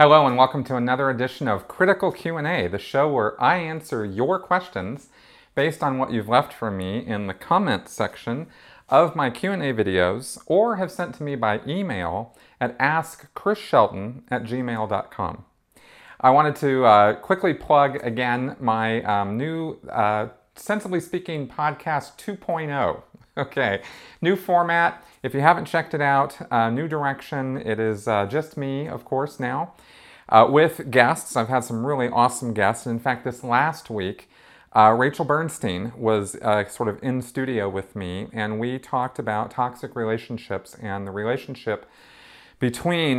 Hello and welcome to another edition of Critical Q&A, the show where I answer your questions based on what you've left for me in the comments section of my Q&A videos or have sent to me by email at askchrisshelton@gmail.com. I wanted to quickly plug again my new Sensibly Speaking Podcast 2.0. Okay, new format. If you haven't checked it out, new direction. It is just me, of course, now, with guests. I've had some really awesome guests. In fact, this last week, Rachel Bernstein was sort of in studio with me, and we talked about toxic relationships and the relationship between,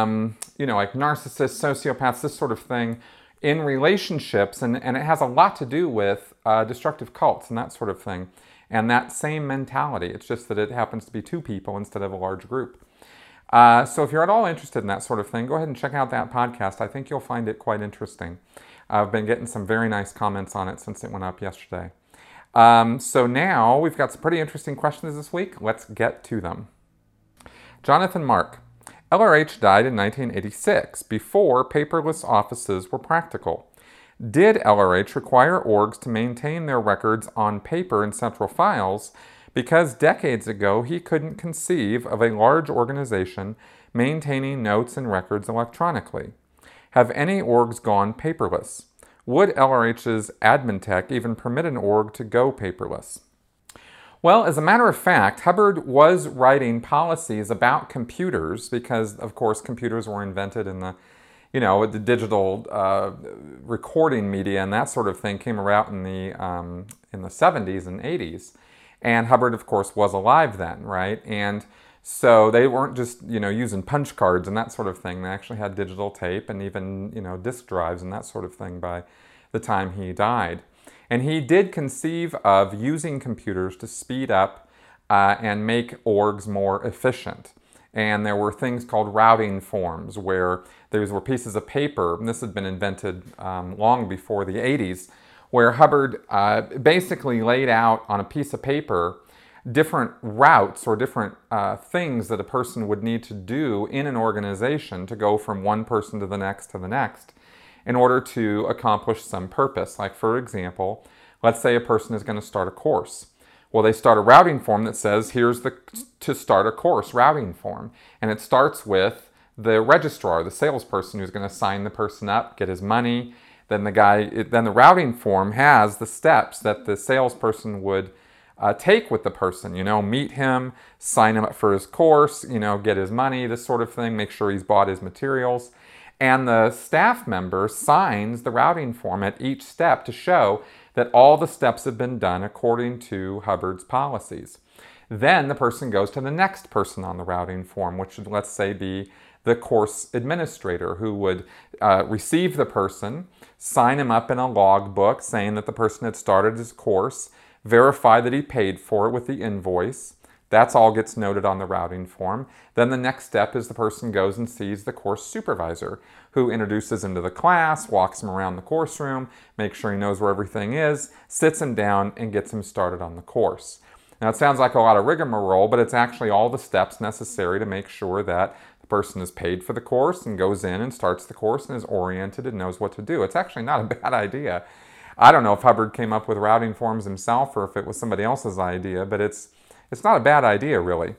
like narcissists, sociopaths, this sort of thing, in relationships, and it has a lot to do with destructive cults and that sort of thing. And that same mentality. It's just that it happens to be two people instead of a large group. So if you're at all interested in that sort of thing, go ahead and check out that podcast. I think you'll find it quite interesting. I've been getting some very nice comments on it since it went up yesterday. So now we've got some pretty interesting questions this week. Let's get to them. Jonathan Mark. LRH died in 1986, before paperless offices were practical. Did LRH require orgs to maintain their records on paper in central files because decades ago he couldn't conceive of a large organization maintaining notes and records electronically? Have any orgs gone paperless? Would LRH's admin tech even permit an org to go paperless? Well, as a matter of fact, Hubbard was writing policies about computers because, of course, computers were invented in the digital recording media and that sort of thing came about in the 70s and 80s. And Hubbard, of course, was alive then, right? And so they weren't just, using punch cards and that sort of thing. They actually had digital tape and even, disk drives and that sort of thing by the time he died. And he did conceive of using computers to speed up and make orgs more efficient. And there were things called routing forms where these were pieces of paper, and this had been invented long before the 80s, where Hubbard basically laid out on a piece of paper different routes or different things that a person would need to do in an organization to go from one person to the next in order to accomplish some purpose. Like, for example, let's say a person is going to start a course. Well, they start a routing form that says, here's the to start a course routing form. And it starts with the registrar, the salesperson who's going to sign the person up, get his money. Then the routing form has the steps that the salesperson would take with the person. Meet him, sign him up for his course, get his money, this sort of thing, make sure he's bought his materials. And the staff member signs the routing form at each step to show that all the steps have been done according to Hubbard's policies. Then the person goes to the next person on the routing form, which would, let's say, be the course administrator, who would receive the person, sign him up in a log book saying that the person had started his course, verify that he paid for it with the invoice. That's all gets noted on the routing form. Then the next step is the person goes and sees the course supervisor, who introduces him to the class, walks him around the course room, makes sure he knows where everything is, sits him down, and gets him started on the course. Now, it sounds like a lot of rigmarole, but it's actually all the steps necessary to make sure that the person is paid for the course and goes in and starts the course and is oriented and knows what to do. It's actually not a bad idea. I don't know if Hubbard came up with routing forms himself or if it was somebody else's idea, but it's not a bad idea, really.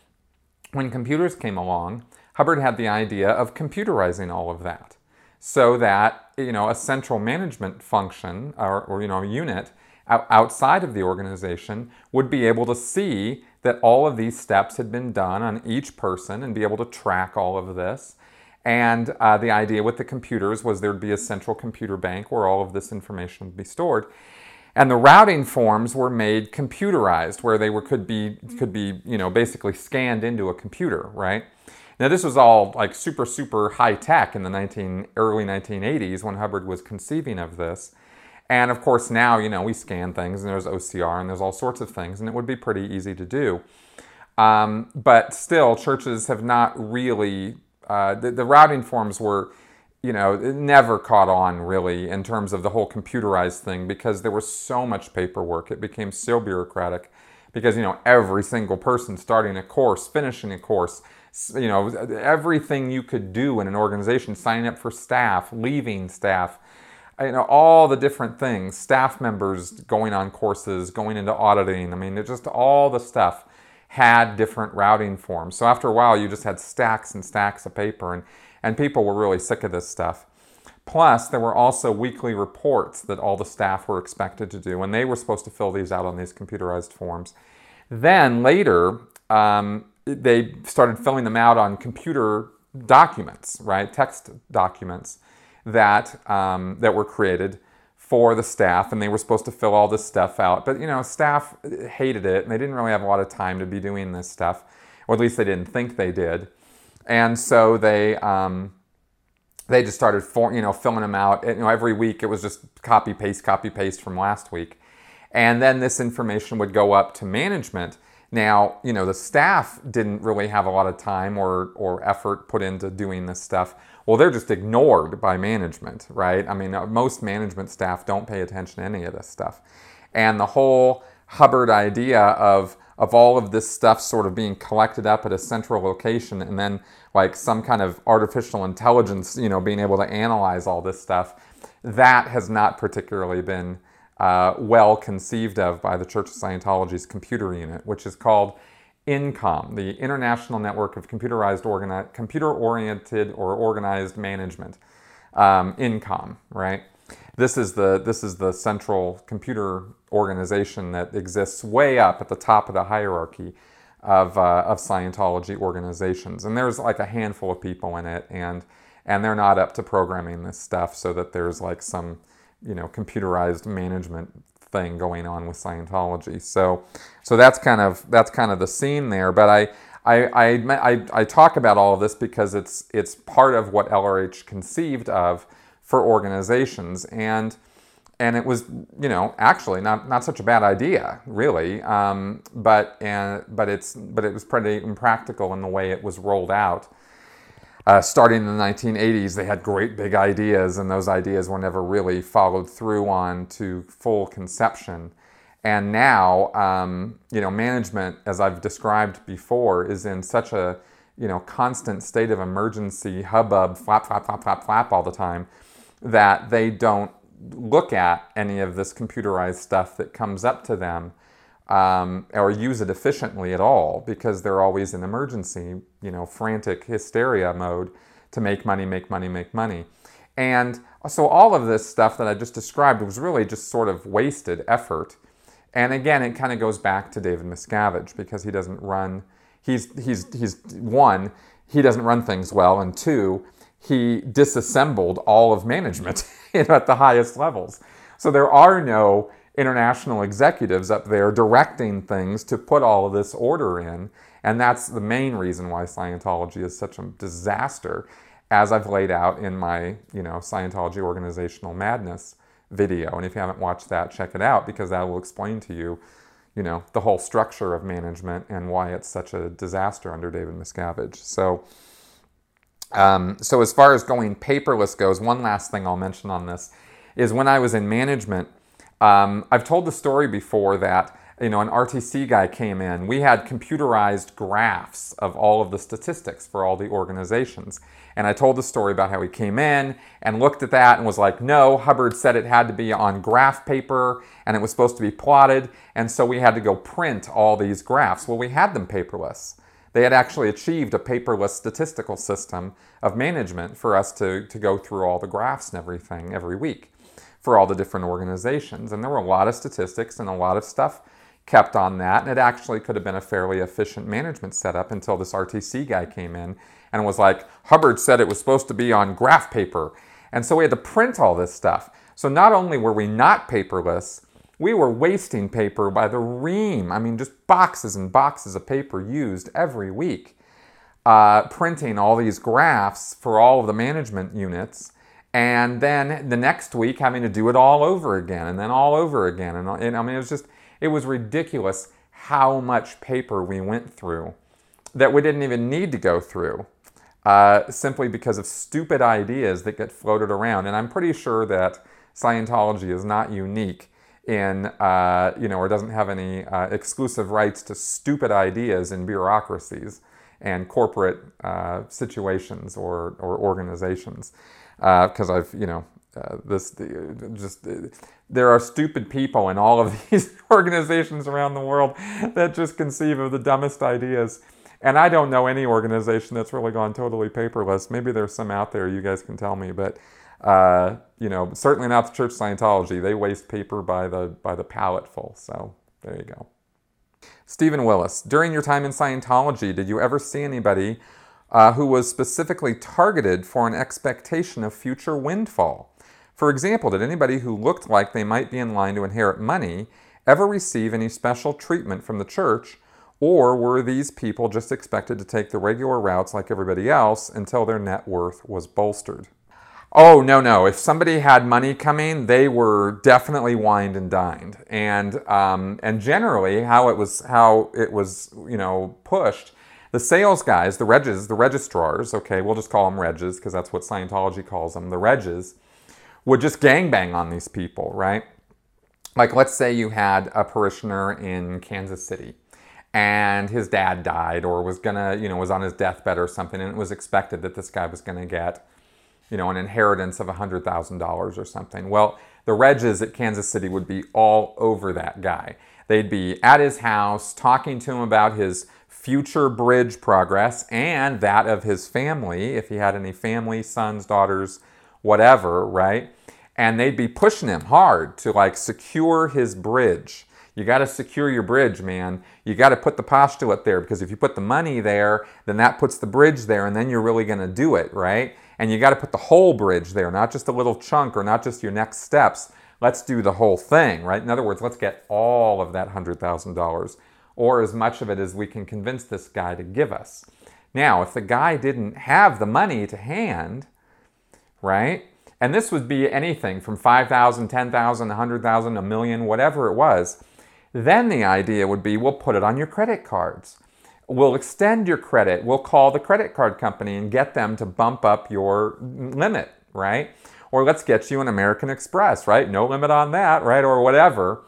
When computers came along, Hubbard had the idea of computerizing all of that so that, a central management function or unit outside of the organization would be able to see that all of these steps had been done on each person and be able to track all of this. And the idea with the computers was there'd be a central computer bank where all of this information would be stored. And the routing forms were made computerized, where they could be basically scanned into a computer, right? Now, this was all like super high tech in the early 1980s when Hubbard was conceiving of this. And of course now, we scan things and there's OCR and there's all sorts of things, and it would be pretty easy to do. But still, churches have not really, the routing forms were, it never caught on really in terms of the whole computerized thing because there was so much paperwork. It became so bureaucratic because, every single person starting a course, finishing a course, everything you could do in an organization, signing up for staff, leaving staff, all the different things, staff members going on courses, going into auditing. I mean, just all the stuff had different routing forms. So after a while, you just had stacks and stacks of paper, and people were really sick of this stuff. Plus, there were also weekly reports that all the staff were expected to do, and they were supposed to fill these out on these computerized forms. Then later, they started filling them out on computer documents, right? Text documents that were created for the staff, and they were supposed to fill all this stuff out. But staff hated it, and they didn't really have a lot of time to be doing this stuff, or at least they didn't think they did. And so they just started filling them out. Every week it was just copy paste from last week, and then this information would go up to management. Now, the staff didn't really have a lot of time or effort put into doing this stuff. Well, they're just ignored by management, right? I mean, most management staff don't pay attention to any of this stuff. And the whole Hubbard idea of all of this stuff sort of being collected up at a central location, and then like some kind of artificial intelligence, being able to analyze all this stuff, that has not particularly been well conceived of by the Church of Scientology's computer unit, which is called INCOM, the International Network of Computer-Oriented or Organized Management. INCOM, right? This is the central computer organization that exists way up at the top of the hierarchy of Scientology organizations, and there's like a handful of people in it, and they're not up to programming this stuff, so that there's like some computerized management thing going on with Scientology. So that's kind of the scene there. But I talk about all of this because it's part of what LRH conceived of for organizations, and it was actually not such a bad idea, really. But it was pretty impractical in the way it was rolled out. Starting in the 1980s, they had great big ideas, and those ideas were never really followed through on to full conception. And now, management, as I've described before, is in such a, constant state of emergency, hubbub, flap, flap, flap, flap, flap all the time, that they don't look at any of this computerized stuff that comes up to them, or use it efficiently at all, because they're always in emergency, frantic hysteria mode to make money. And so all of this stuff that I just described was really just sort of wasted effort. And again, it kind of goes back to David Miscavige, because he doesn't run, he's one, he doesn't run things well, and two, he disassembled all of management at the highest levels. So there are no international executives up there directing things to put all of this order in, and that's the main reason why Scientology is such a disaster, as I've laid out in my Scientology Organizational Madness video. And if you haven't watched that, check it out, because that will explain to you the whole structure of management and why it's such a disaster under David Miscavige. So as far as going paperless goes, one last thing I'll mention on this is when I was in management, I've told the story before that, an RTC guy came in. We had computerized graphs of all of the statistics for all the organizations. And I told the story about how he came in and looked at that and was like, no, Hubbard said it had to be on graph paper and it was supposed to be plotted. And so we had to go print all these graphs. Well, we had them paperless. They had actually achieved a paperless statistical system of management for us to go through all the graphs and everything every week for all the different organizations. And there were a lot of statistics and a lot of stuff kept on that. And it actually could have been a fairly efficient management setup until this RTC guy came in and was like, Hubbard said it was supposed to be on graph paper. And so we had to print all this stuff. So not only were we not paperless, we were wasting paper by the ream. I mean, just boxes and boxes of paper used every week, printing all these graphs for all of the management units. And then the next week having to do it all over again, and then all over again. And I mean, it was ridiculous how much paper we went through that we didn't even need to go through, simply because of stupid ideas that get floated around. And I'm pretty sure that Scientology is not unique in, or doesn't have any exclusive rights to stupid ideas in bureaucracies. and corporate situations or organizations. Because I've, there are stupid people in all of these organizations around the world that just conceive of the dumbest ideas. And I don't know any organization that's really gone totally paperless. Maybe there's some out there, you guys can tell me, but certainly not the Church of Scientology. They waste paper by the palletful. So there you go. Stephen Willis, during your time in Scientology, did you ever see anybody who was specifically targeted for an expectation of future windfall? For example, did anybody who looked like they might be in line to inherit money ever receive any special treatment from the church, or were these people just expected to take the regular routes like everybody else until their net worth was bolstered? Oh, no. If somebody had money coming, they were definitely wined and dined. And generally, how it was pushed, the sales guys, the registrars, okay, we'll just call them regs because that's what Scientology calls them, the regs, would just gangbang on these people, right? Like, let's say you had a parishioner in Kansas City and his dad died or was was on his deathbed or something, and it was expected that this guy was going to get an inheritance of $100,000 or something. Well, the regs at Kansas City would be all over that guy. They'd be at his house talking to him about his future bridge progress and that of his family, if he had any family, sons, daughters, whatever, right? And they'd be pushing him hard to secure his bridge. You got to secure your bridge, man. You got to put the postulate there, because if you put the money there, then that puts the bridge there, and then you're really going to do it, right? And you got to put the whole bridge there, not just a little chunk or not just your next steps. Let's do the whole thing, right? In other words, let's get all of that $100,000 or as much of it as we can convince this guy to give us. Now, if the guy didn't have the money to hand, right? And this would be anything from $5,000, $10,000, $100,000, $1 million, whatever it was. Then the idea would be, we'll put it on your credit cards. We'll extend your credit. We'll call the credit card company and get them to bump up your limit, right? Or let's get you an American Express, right? No limit on that, right? Or whatever.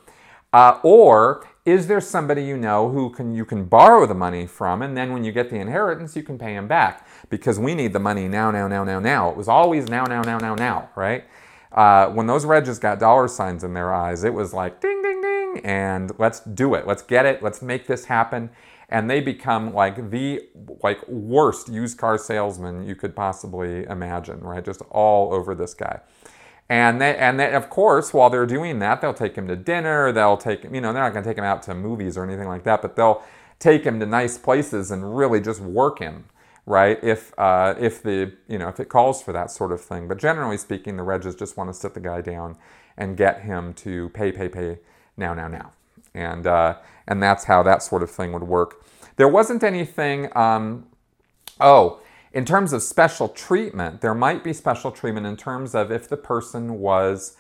Or is there somebody you know who you can borrow the money from, and then when you get the inheritance, you can pay him back, because we need the money now. It was always now, right? When those regs got dollar signs in their eyes, it was like ding, ding, ding, and let's do it. Let's get it. Let's make this happen. And they become the worst used car salesman you could possibly imagine, right? Just all over this guy. And they, of course, while they're doing that, they'll take him to dinner. They'll take him, they're not going to take him out to movies or anything like that, but they'll take him to nice places and really just work him, right? If it calls for that sort of thing. But generally speaking, the regs just want to sit the guy down and get him to pay now. And that's how that sort of thing would work. There wasn't anything, in terms of special treatment, there might be special treatment in terms of if the person was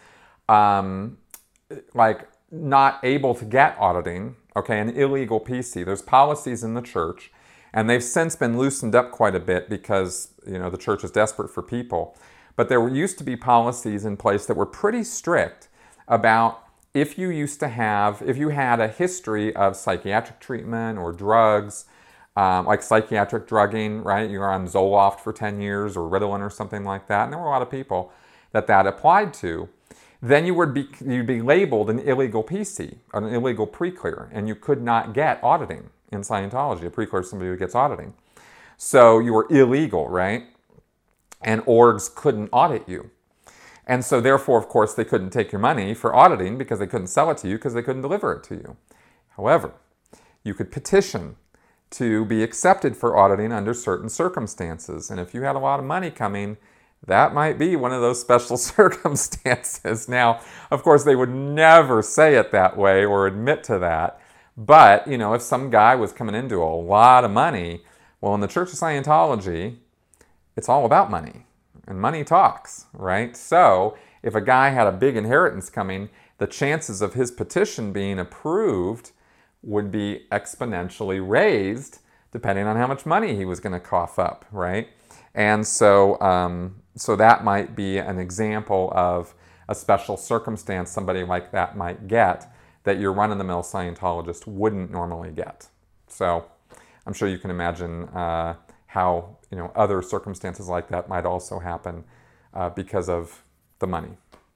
not able to get auditing, okay, an illegal PC. There's policies in the church, and they've since been loosened up quite a bit because, the church is desperate for people. But there used to be policies in place that were pretty strict about if you had a history of psychiatric treatment or drugs, like psychiatric drugging, right? You were on Zoloft for 10 years or Ritalin or something like that, and there were a lot of people that applied to. Then you'd be labeled an illegal PC, an illegal pre-clear, and you could not get auditing in Scientology. A pre-clear is somebody who gets auditing. So you were illegal, right? And orgs couldn't audit you. And so therefore, of course, they couldn't take your money for auditing because they couldn't sell it to you because they couldn't deliver it to you. However, you could petition to be accepted for auditing under certain circumstances. And if you had a lot of money coming, that might be one of those special circumstances. Now, of course, they would never say it that way or admit to that. But, if some guy was coming into a lot of money, well, in the Church of Scientology, it's all about money. And money talks, right? So if a guy had a big inheritance coming, the chances of his petition being approved would be exponentially raised depending on how much money he was going to cough up, right? And so that might be an example of a special circumstance somebody like that might get that your run-of-the-mill Scientologist wouldn't normally get. So I'm sure you can imagine how other circumstances like that might also happen because of the money.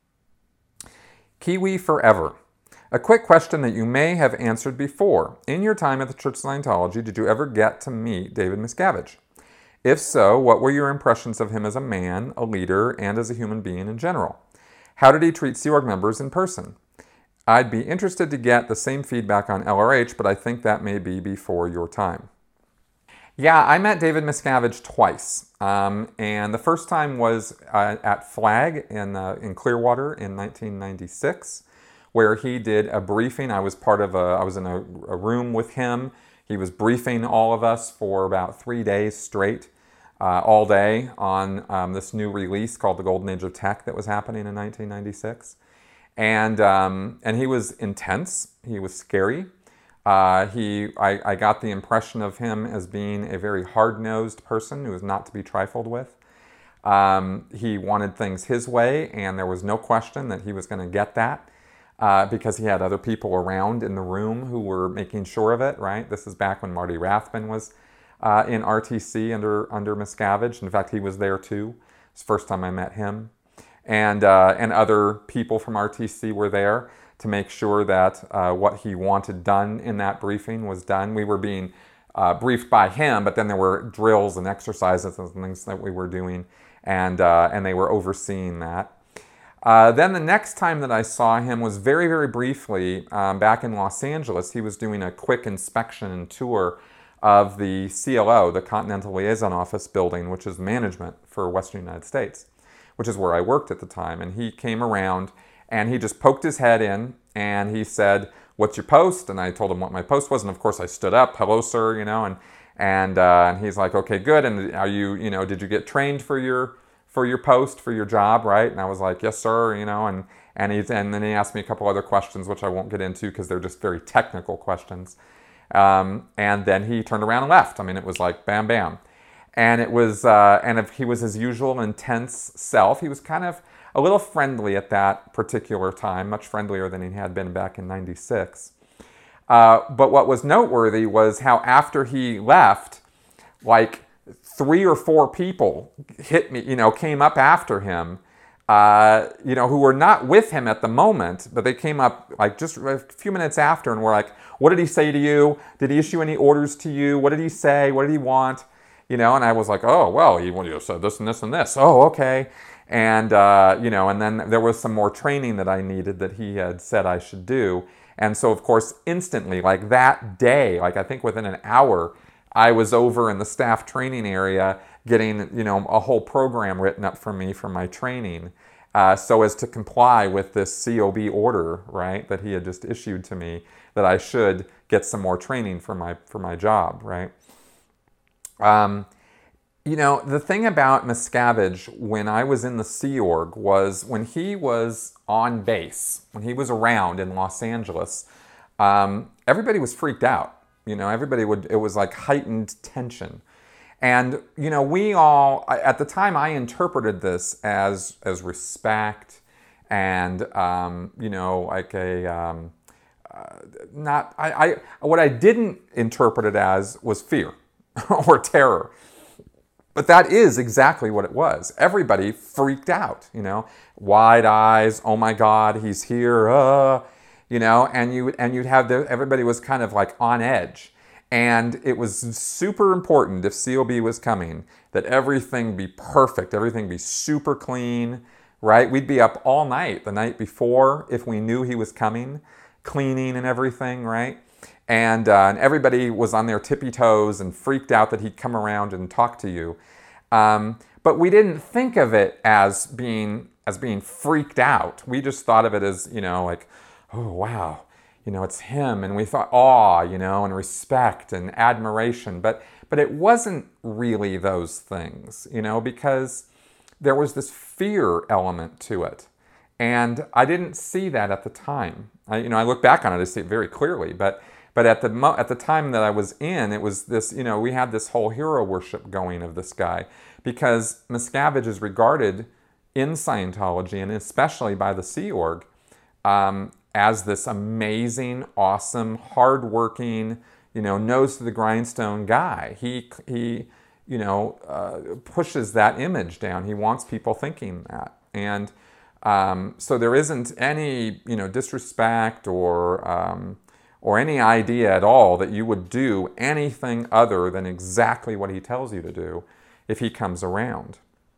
Kiwi Forever. A quick question that you may have answered before. In your time at the Church of Scientology, did you ever get to meet David Miscavige? If so, what were your impressions of him as a man, a leader, and as a human being in general? How did he treat Sea Org members in person? I'd be interested to get the same feedback on LRH, but I think that may be before your time. Yeah, I met David Miscavige twice, and the first time was at Flag in Clearwater in 1996, where he did a briefing. I was in a room with him. He was briefing all of us for about 3 days straight, all day on this new release called The Golden Age of Tech that was happening in 1996. And he was intense. He was scary. I got the impression of him as being a very hard-nosed person who was not to be trifled with. He wanted things his way, and there was no question that he was going to get that because he had other people around in the room who were making sure of it, right? This is back when Marty Rathbun was in RTC under Miscavige. In fact, he was there too. It's the first time I met him. And other people from RTC were there to make sure that what he wanted done in that briefing was done. We were being briefed by him, but then there were drills and exercises and things that we were doing, and they were overseeing that. Then the next time that I saw him was very, very briefly back in Los Angeles. He was doing a quick inspection and tour of the CLO, the Continental Liaison Office building, which is management for Western United States, which is where I worked at the time. And he came around and he just poked his head in and he said, "What's your post?" And I told him what my post was. And of course I stood up, "Hello, sir," and he's like, "Okay, good. And are you, did you get trained for your post, for your job, right?" And I was like, "Yes, sir," and then he asked me a couple other questions, which I won't get into because they're just very technical questions. And then he turned around and left. I mean, it was like bam, bam. And it was, and if he was his usual intense self, he was kind of a little friendly at that particular time, much friendlier than he had been back in 96. But what was noteworthy was how after he left, like 3 or 4 people hit me, came up after him, who were not with him at the moment, but they came up like just a few minutes after and were like, "What did he say to you? Did he issue any orders to you? What did he say? What did he want?" And I was like, "Oh, well, he said this and this and this. Oh, okay." And, and then there was some more training that I needed that he had said I should do. And so, of course, instantly, like that day, like I think within an hour, I was over in the staff training area getting, a whole program written up for me for my training so as to comply with this COB order, right, that he had just issued to me that I should get some more training for my job, right? The thing about Miscavige when I was in the Sea Org was when he was on base, when he was around in Los Angeles, everybody was freaked out. It was like heightened tension. And, we all, at the time I interpreted this as respect and, like what I didn't interpret it as was fear or terror. But that is exactly what it was. Everybody freaked out, wide eyes, "Oh my God, he's here," and you'd have everybody was kind of like on edge. And it was super important if COB was coming that everything be perfect, everything be super clean, right? We'd be up all night the night before if we knew he was coming, cleaning and everything, right? And everybody was on their tippy toes and freaked out that he'd come around and talk to you. But we didn't think of it as being freaked out. We just thought of it as, like, "Oh, wow, it's him." And we thought awe, and respect and admiration. But it wasn't really those things, because there was this fear element to it. And I didn't see that at the time. I look back on it, I see it very clearly. But at the time that I was in, it was this, we had this whole hero worship going of this guy because Miscavige is regarded in Scientology and especially by the Sea Org as this amazing, awesome, hardworking, nose to the grindstone guy. He pushes that image down. He wants people thinking that. And so there isn't any, disrespect or any idea at all that you would do anything other than exactly what he tells you to do if he comes around.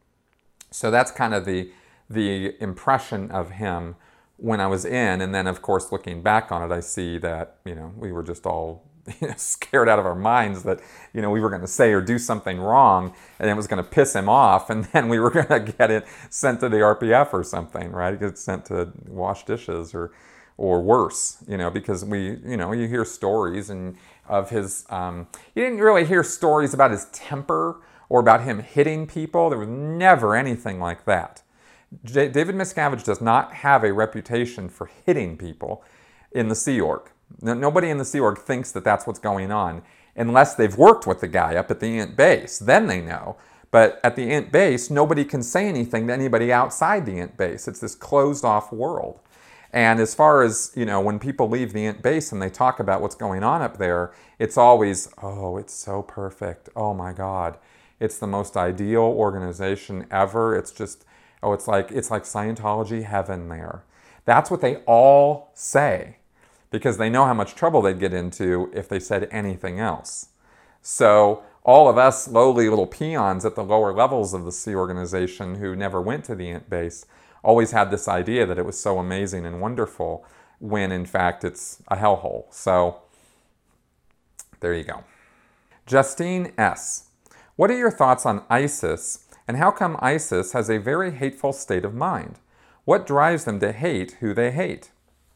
So that's kind of the impression of him when I was in. And then, of course, looking back on it, I see that, we were just all scared out of our minds that, we were going to say or do something wrong and it was going to piss him off. And then we were going to get it sent to the RPF or something, right? Get sent to wash dishes or worse, because you hear stories and of his, you didn't really hear stories about his temper or about him hitting people. There was never anything like that. David Miscavige does not have a reputation for hitting people in the Sea Org. Nobody in the Sea Org thinks that that's what's going on unless they've worked with the guy up at the Int base. Then they know. But at the Int base, nobody can say anything to anybody outside the Int base. It's this closed-off world. And as far as, when people leave the Int base and they talk about what's going on up there, it's always, oh, it's so perfect. Oh, my God. It's the most ideal organization ever. It's just, it's like Scientology heaven there. That's what they all say, because they know how much trouble they'd get into if they said anything else. So all of us lowly little peons at the lower levels of the Sea organization who never went to the Int base always had this idea that it was so amazing and wonderful when in fact it's a hellhole. So there you go. Justine S. What are your thoughts on ISIS, and how come ISIS has a very hateful state of mind? What drives them to hate who they hate?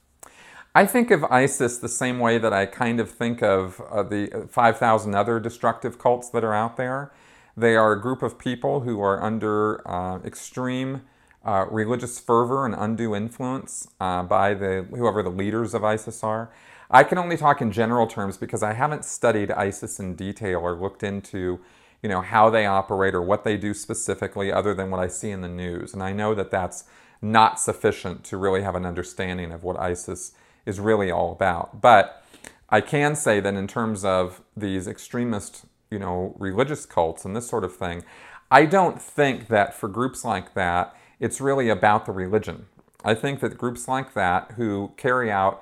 I think of ISIS the same way that I kind of think of the 5,000 other destructive cults that are out there. They are a group of people who are under extreme religious fervor and undue influence by whoever the leaders of ISIS are. I can only talk in general terms because I haven't studied ISIS in detail or looked into how they operate or what they do specifically other than what I see in the news. And I know that that's not sufficient to really have an understanding of what ISIS is really all about. But I can say that in terms of these extremist, religious cults and this sort of thing, I don't think that for groups like that, it's really about the religion. I think that groups like that who carry out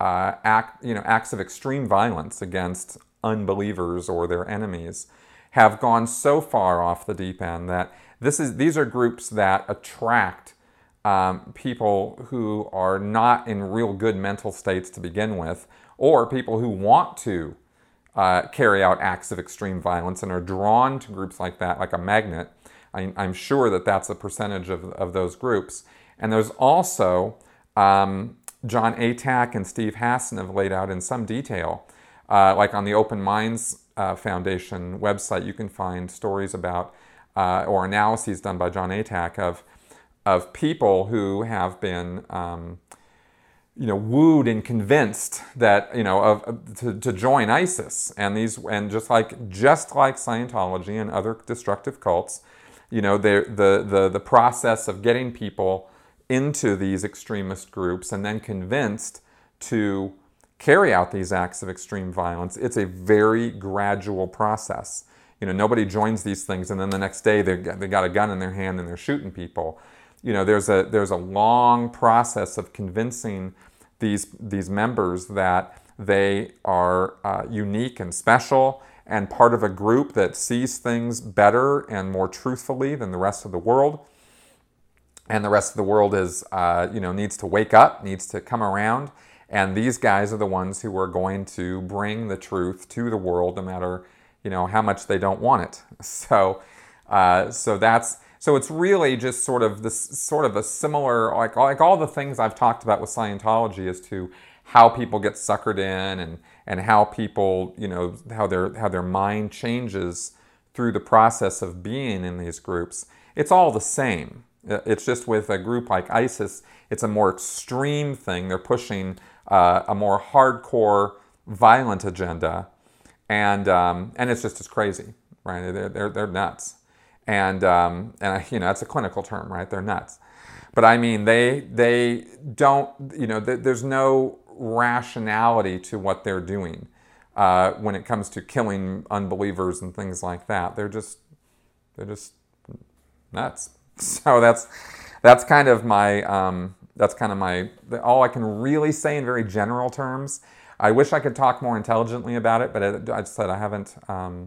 acts of extreme violence against unbelievers or their enemies have gone so far off the deep end that these are groups that attract people who are not in real good mental states to begin with, or people who want to carry out acts of extreme violence and are drawn to groups like that, like a magnet. I'm sure that that's a percentage of those groups. And there's also, John Atack and Steve Hassan have laid out in some detail, like on the Open Minds Foundation website, you can find stories about, or analyses done by John Atack of people who have been, wooed and convinced that, to join ISIS, and just like Scientology and other destructive cults, the process of getting people into these extremist groups and then convinced to carry out these acts of extreme violence, it's a very gradual process. Nobody joins these things and then the next day they got a gun in their hand and they're shooting people. There's a long process of convincing these members that they are unique and special and part of a group that sees things better and more truthfully than the rest of the world. And the rest of the world is, needs to wake up, needs to come around. And these guys are the ones who are going to bring the truth to the world, no matter, how much they don't want it. So it's really just sort of a similar, like all the things I've talked about with Scientology as to how people get suckered in and how people, how their mind changes through the process of being in these groups. It's all the same. It's just with a group like ISIS, it's a more extreme thing. They're pushing a more hardcore, violent agenda, and it's just as crazy, right? They're nuts, and that's a clinical term, right? They're nuts, but I mean they don't, there's no rationality to what they're doing. when it comes to killing unbelievers and things like that. They're just nuts. So that's kind of my all I can really say in very general terms. I wish I could talk more intelligently about it, but I just said I haven't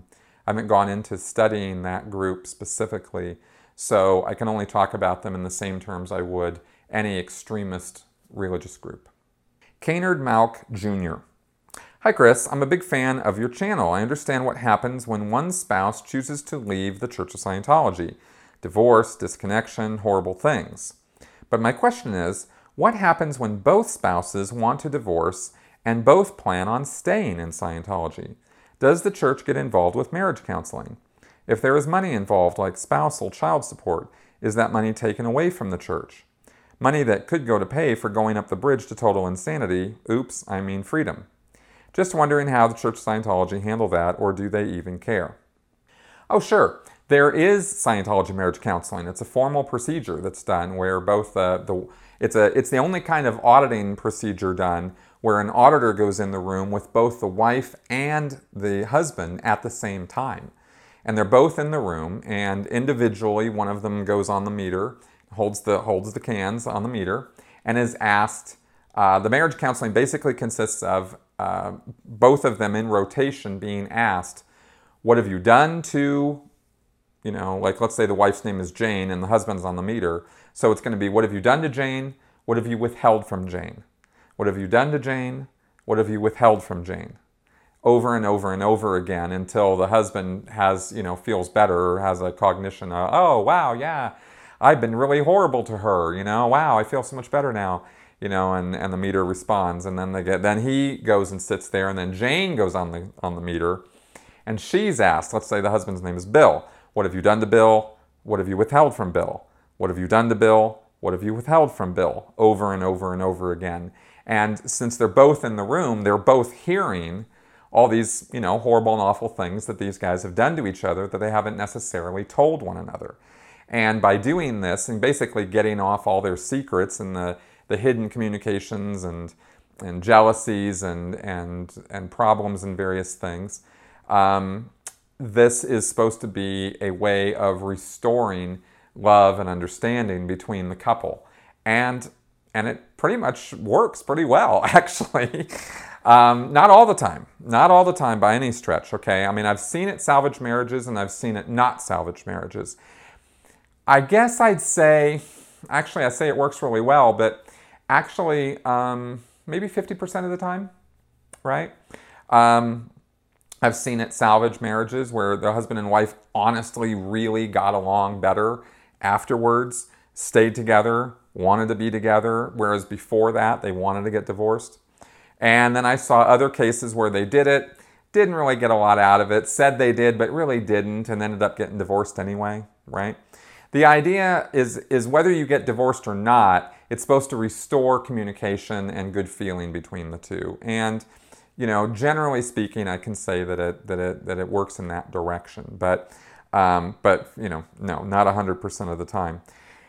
gone into studying that group specifically, so I can only talk about them in the same terms I would any extremist religious group. Caynard Malk Jr. Hi Chris, I'm a big fan of your channel. I understand what happens when one spouse chooses to leave the Church of Scientology. Divorce, disconnection, horrible things. But my question is, what happens when both spouses want to divorce and both plan on staying in Scientology? Does the church get involved with marriage counseling? If there is money involved, like spousal child support, is that money taken away from the church? Money that could go to pay for going up the bridge to total insanity, oops, I mean freedom. Just wondering how the Church of Scientology handle that, or do they even care? Oh, sure. There is Scientology marriage counseling. It's a formal procedure that's done where both it's the only kind of auditing procedure done where an auditor goes in the room with both the wife and the husband at the same time. And they're both in the room, and individually one of them goes on the meter, holds the cans on the meter, and is asked, the marriage counseling basically consists of both of them in rotation being asked, what have you done to, like let's say the wife's name is Jane and the husband's on the meter. So it's going to be, what have you done to Jane? What have you withheld from Jane? What have you done to Jane? What have you withheld from Jane? Over and over and over again until the husband has, feels better or has a cognition of, oh, wow, yeah, I've been really horrible to her, wow, I feel so much better now. And the meter responds, and then he goes and sits there, and then Jane goes on the meter, and she's asked, let's say the husband's name is Bill, what have you done to Bill? What have you withheld from Bill? What have you done to Bill? What have you withheld from Bill? Over and over and over again. And since they're both in the room, they're both hearing all these, horrible and awful things that these guys have done to each other that they haven't necessarily told one another. And by doing this and basically getting off all their secrets and the hidden communications and jealousies and problems and various things, this is supposed to be a way of restoring love and understanding between the couple. And it pretty much works pretty well, actually. Not all the time. Not all the time by any stretch, okay? I mean, I've seen it salvage marriages and I've seen it not salvage marriages. I guess I'd say, actually I say it works really well, but actually maybe 50% of the time, right? I've seen it salvage marriages where the husband and wife honestly really got along better afterwards, stayed together, wanted to be together, whereas before that they wanted to get divorced. And then I saw other cases where they did it, didn't really get a lot out of it, said they did, but really didn't, and ended up getting divorced anyway, right? The idea is whether you get divorced or not, it's supposed to restore communication and good feeling between the two. And, generally speaking, I can say that it works in that direction. But no, not 100% of the time.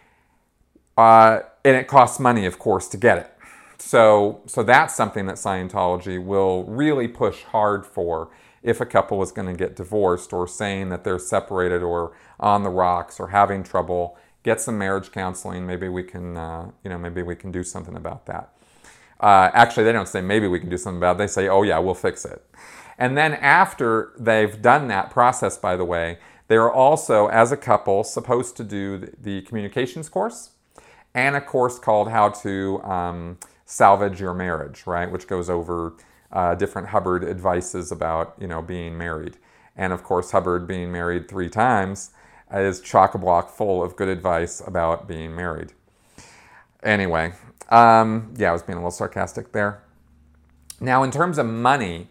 And it costs money, of course, to get it. So that's something that Scientology will really push hard for if a couple is going to get divorced or saying that they're separated or on the rocks or having trouble. Get some marriage counseling. Maybe we can, maybe we can do something about that. Actually, they don't say maybe we can do something about it. They say, oh yeah, we'll fix it. And then after they've done that process, by the way, they're also, as a couple, supposed to do the communications course and a course called How to Salvage Your Marriage, right? Which goes over different Hubbard advices about, being married. And of course, Hubbard being married 3 times is chock-a-block full of good advice about being married. Anyway, I was being a little sarcastic there. Now, in terms of money,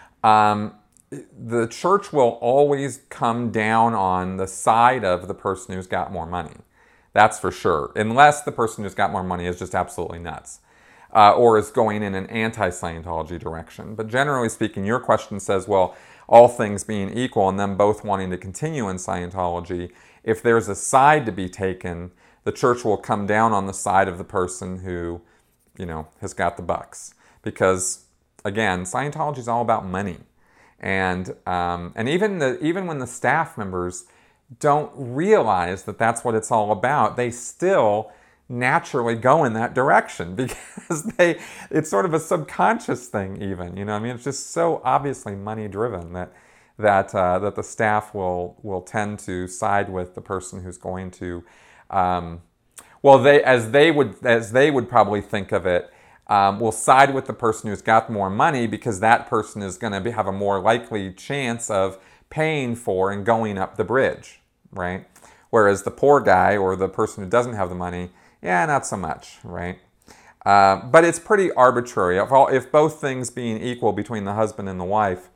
the church will always come down on the side of the person who's got more money. That's for sure. Unless the person who's got more money is just absolutely nuts. Or is going in an anti-Scientology direction. But generally speaking, your question says, well, all things being equal and them both wanting to continue in Scientology, if there's a side to be taken, the church will come down on the side of the person who, has got the bucks. Because, again, Scientology is all about money. And even when the staff members don't realize that that's what it's all about, they still naturally go in that direction because it's sort of a subconscious thing even, I mean, it's just so obviously money driven that the staff will tend to side with the person who's going to, as they would probably think of it, will side with the person who's got more money because that person is going to have a more likely chance of paying for and going up the bridge, right? Whereas the poor guy or the person who doesn't have the money, yeah, not so much, right? But it's pretty arbitrary. If both things being equal between the husband and the wife,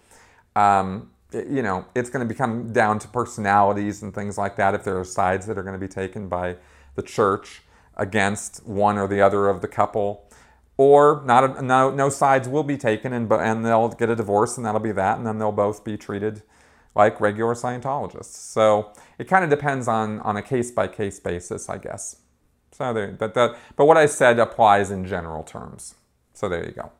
it's going to become down to personalities and things like that if there are sides that are going to be taken by the church against one or the other of the couple. Or no sides will be taken and they'll get a divorce and that'll be that, and then they'll both be treated like regular Scientologists. So it kind of depends on a case-by-case basis, I guess. So but what I said applies in general terms. So there you go.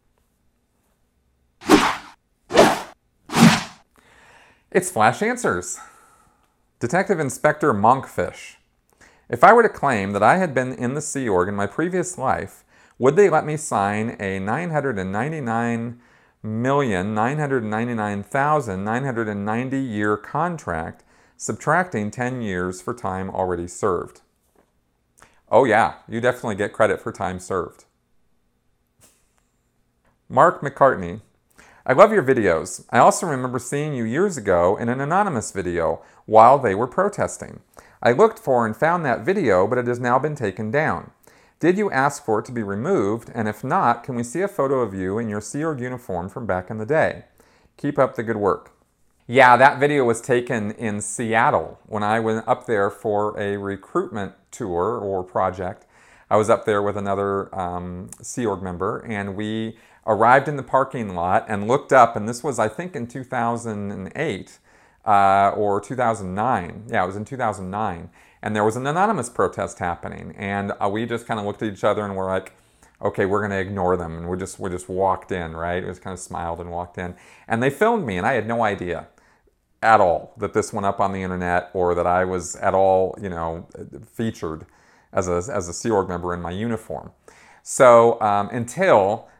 It's Flash Answers. Detective Inspector Monkfish. If I were to claim that I had been in the Sea Org in my previous life, would they let me sign a $999,999,990 year contract, subtracting 10 years for time already served? Oh yeah, you definitely get credit for time served. Mark McCartney. I love your videos. I also remember seeing you years ago in an anonymous video while they were protesting. I looked for and found that video, but it has now been taken down. Did you ask for it to be removed? And if not, can we see a photo of you in your Sea Org uniform from back in the day? Keep up the good work. Yeah, that video was taken in Seattle when I went up there for a recruitment tour or project. I was up there with another Sea Org member, and we arrived in the parking lot and looked up, and this was, I think, in 2008 or 2009. Yeah, it was in 2009. And there was an anonymous protest happening, and we just kind of looked at each other and we're like, okay, we're going to ignore them. And we just walked in, right? We just kind of smiled and walked in. And they filmed me, and I had no idea at all that this went up on the internet or that I was at all, featured as a Sea Org member in my uniform. So until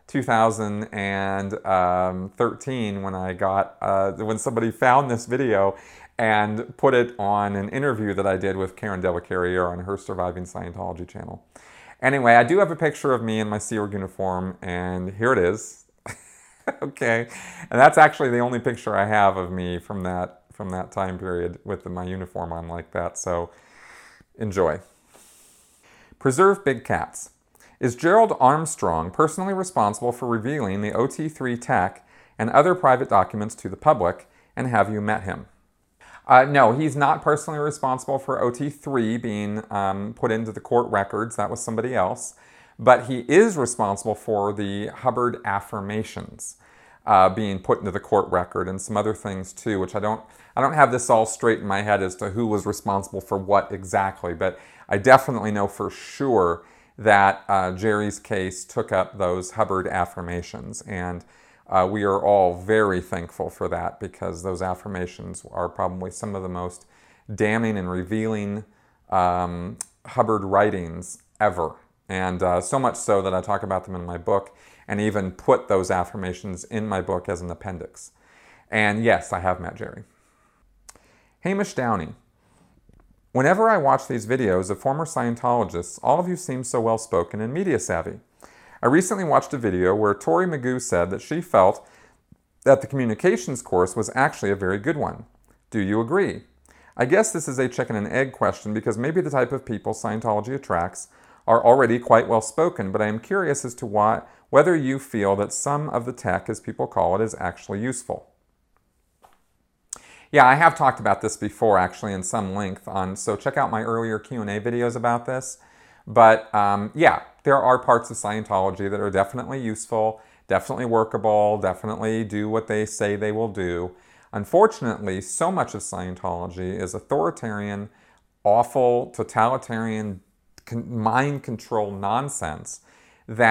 2013, when somebody found this video and put it on an interview that I did with Karen Delacarriere on her Surviving Scientology channel. Anyway, I do have a picture of me in my Sea Org uniform, and here it is. Okay, and that's actually the only picture I have of me from that time period with my uniform on like that, so enjoy. Preserve Big Cats. Is Gerald Armstrong personally responsible for revealing the OT3 tech and other private documents to the public, and have you met him? No, he's not personally responsible for OT3 being put into the court records. That was somebody else. But he is responsible for the Hubbard affirmations being put into the court record and some other things too, which I don't have this all straight in my head as to who was responsible for what exactly. But I definitely know for sure that Jerry's case took up those Hubbard affirmations. And we are all very thankful for that, because those affirmations are probably some of the most damning and revealing Hubbard writings ever. And so much so that I talk about them in my book and even put those affirmations in my book as an appendix. And yes, I have met Jerry. Hamish Downey. Whenever I watch these videos of former Scientologists, all of you seem so well-spoken and media savvy. I recently watched a video where Tori Magoo said that she felt that the communications course was actually a very good one. Do you agree? I guess this is a chicken and egg question, because maybe the type of people Scientology attracts are already quite well spoken, but I am curious as to whether you feel that some of the tech, as people call it, is actually useful. Yeah, I have talked about this before actually in some length, so check out my earlier Q&A videos about this. But yeah, there are parts of Scientology that are definitely useful, definitely workable, definitely do what they say they will do. Unfortunately, so much of Scientology is authoritarian, awful, totalitarian, mind control nonsense that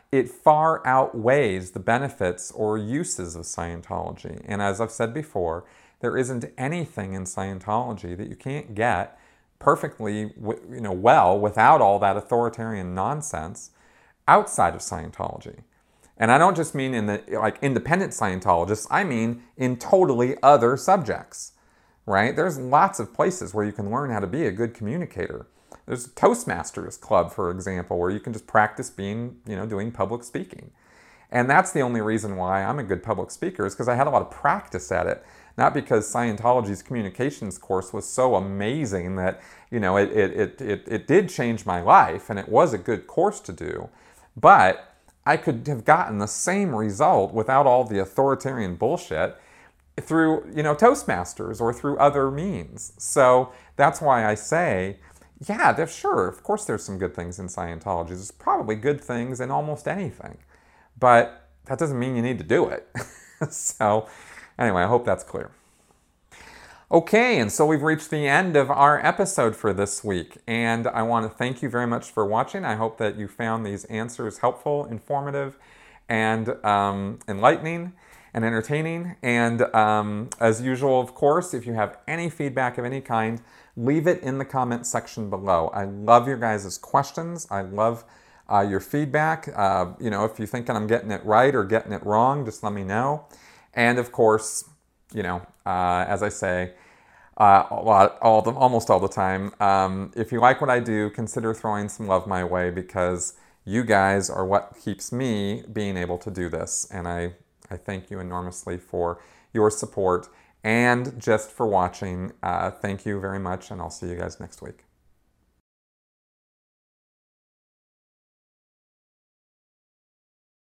it far outweighs the benefits or uses of Scientology. And as I've said before, there isn't anything in Scientology that you can't get perfectly, well without all that authoritarian nonsense outside of Scientology. And I don't just mean in the independent Scientologists, I mean in totally other subjects, right? There's lots of places where you can learn how to be a good communicator. There's a Toastmasters club, for example, where you can just practice doing public speaking. And that's the only reason why I'm a good public speaker, is because I had a lot of practice at it. Not because Scientology's communications course was so amazing that, it did change my life and it was a good course to do. But I could have gotten the same result without all the authoritarian bullshit through, Toastmasters or through other means. So that's why I say, yeah, sure, of course there's some good things in Scientology. There's probably good things in almost anything. But that doesn't mean you need to do it. So anyway, I hope that's clear. Okay, and so we've reached the end of our episode for this week, and I want to thank you very much for watching. I hope that you found these answers helpful, informative, and enlightening and entertaining. And as usual, of course, if you have any feedback of any kind, leave it in the comment section below. I love your guys' questions. I love your feedback. If you're thinking I'm getting it right or getting it wrong, just let me know. And of course, as I say, almost all the time, if you like what I do, consider throwing some love my way, because you guys are what keeps me being able to do this. And I thank you enormously for your support and just for watching. Thank you very much, and I'll see you guys next week.